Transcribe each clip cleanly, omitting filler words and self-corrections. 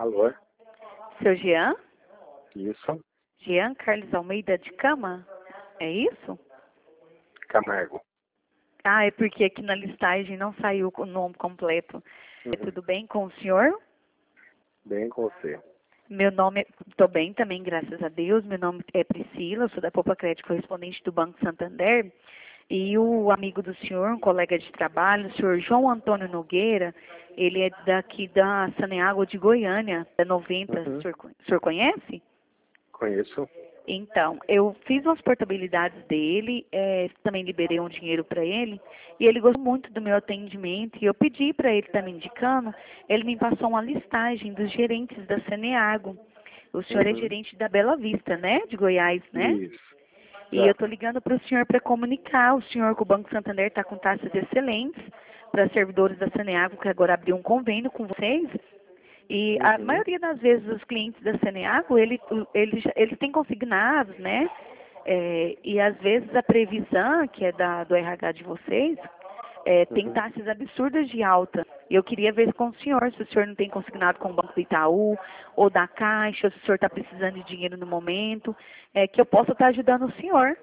Alô? Seu Jean? Isso. Jean Carlos Almeida de Cama? É isso? Camargo. Ah, é porque aqui na listagem não saiu o nome completo. Tudo bem com o senhor? Bem com você. Meu nome Estou bem também, graças a Deus. Meu nome é Priscila, eu sou da Poupa Crédito, correspondente do Banco Santander. E o amigo do senhor, um colega de trabalho, o senhor João Antônio Nogueira, ele é daqui da Saneago de Goiânia, da 90. O senhor conhece? Conheço. Então, eu fiz umas portabilidades dele, também liberei um dinheiro para ele, e ele gostou muito do meu atendimento, e eu pedi para ele estar me indicando, ele me passou uma listagem dos gerentes da Saneago. O senhor é gerente da Bela Vista, né? De Goiás, né? Isso. E eu estou ligando para o senhor para comunicar, o senhor que o Banco Santander está com taxas excelentes para servidores da Saneago, que agora abriu um convênio com vocês. E a maioria das vezes os clientes da Saneago, eles têm consignados, né? E às vezes a previsão, que é do RH de vocês, tem taxas absurdas de alta. Eu queria ver com o senhor, se o senhor não tem consignado com o Banco do Itaú, ou da Caixa, ou se o senhor está precisando de dinheiro no momento, que eu possa estar ajudando o senhor.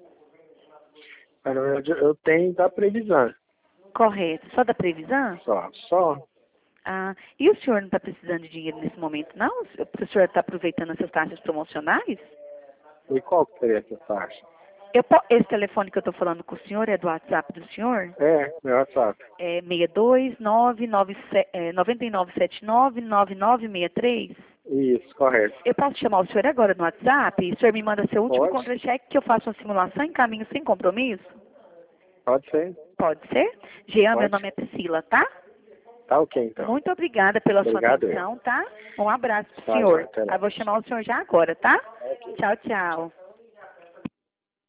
Na verdade, eu tenho da previsão. Correto. Só da previsão? Só. Ah, e o senhor não está precisando de dinheiro nesse momento, não? O senhor está aproveitando essas taxas promocionais? E qual que seria essa taxa? Esse telefone que eu estou falando com o senhor é do WhatsApp do senhor? É, meu WhatsApp. É 62999799963? Isso, correto. Eu posso chamar o senhor agora no WhatsApp? E o senhor me manda seu último Pode? contra-cheque que eu faço uma simulação em caminho sem compromisso? Pode ser? Pode ser? Jean, meu Pode. nome é Priscila, tá? Tá ok, então. Muito obrigada pela sua Obrigado, atenção, tá? Um abraço pro Tá, senhor. até lá. Eu vou chamar o senhor já agora, tá? Tchau, tchau.